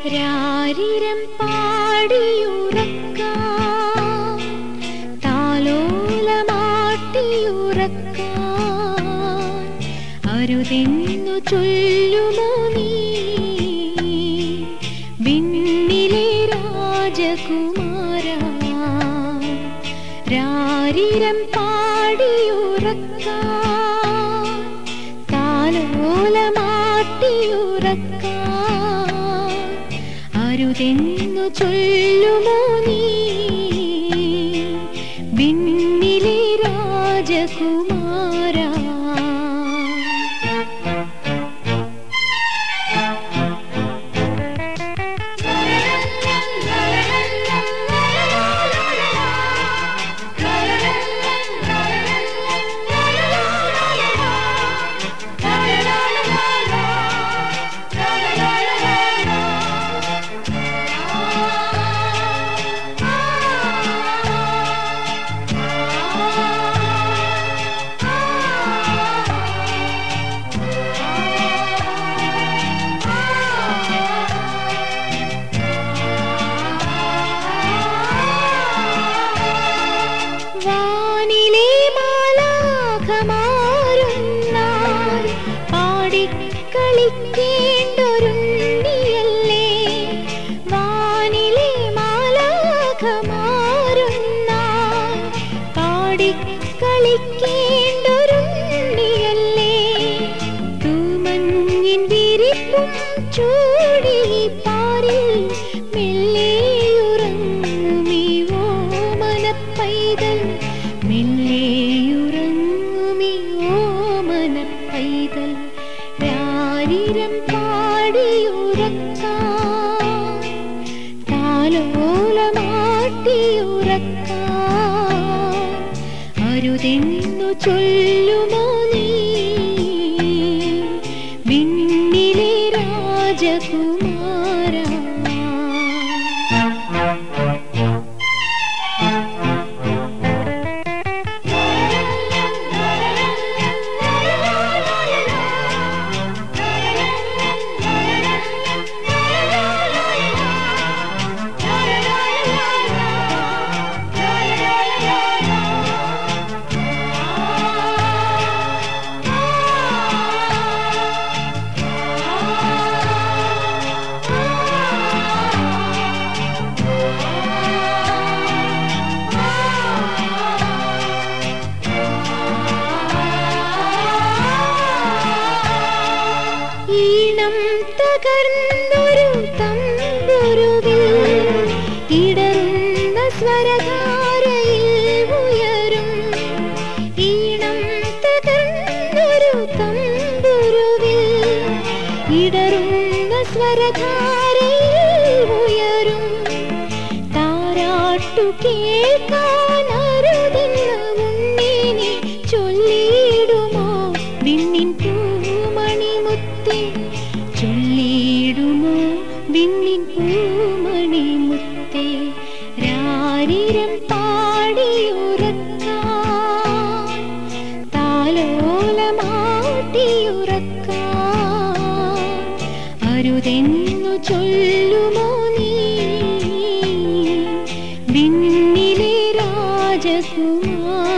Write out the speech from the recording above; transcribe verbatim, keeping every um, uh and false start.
രാരിരം പാടിയുറക്കാം, താലോലമാട്ടിയുറക്കാൻ അരുതെന്നു ചൊല്ലുമോ നീ വിണ്ണിലെ രാജകുമാരാ. രാരിരം പാടിയുറക്കാൻ, താലോലമാട്ടിയുറക്കാൻ അരുതെന്നു ചൊല്ലുമോ നീ വിണ്ണിലെ രാജകുമാരാ. വാനിലെ മാലാഖമാരുന്നാൽ പാടിക്കളിക്കേണ്ടൊരുണ്ണിയല്ലേ. വാനിലെ മാലാഖമാരുന്നാൽ പാടിക്കളിക്കേണ്ടൊരുണ്ണിയല്ലേ. തൂമഞ്ഞിൻ വിരിപ്പും ചൂടി പാരിൽ മെല്ലെയുറങ്ങുമീ ഓമനപ്പൈതൽ, മെല്ലെയുറങ്ങുമീ ഓമനപ്പൈതൽ. രാരിരം പാടിയുറക്കാൻ, താലോലമാട്ടിയുറക്കാൻ അരുതെന്നു ചൊല്ലുമോ നീ വിണ്ണിലെ രാജകുമാരാ. ഈണം തകർന്നൊരു തമ്പുരുവിൽ ഇടറുന്ന സ്വരധാരയിൽ ഉയരും. ഈണം തകർന്നൊരു തമ്പുരുവിൽ ഇടറുന്ന സ്വരധാരയിൽ ഉയരും. താരാട്ടു കേൾക്കാനരുതെന്ന ഉണ്ണിനെ ചൊല്ലിയിടുമോ വിണ്ണിൻ പൂമണിമുത്തേ, ചൊല്ലിയിടുമോ വിണ്ണിൻ പൂമണിമുത്തേ. രാരിരം പാടിയുറക്കാൻ, താലോലമാട്ടിയുറക്കാൻ അരുതെന്നു ചൊല്ലുമോ നീ വിണ്ണിലെ രാജകുമാരാ.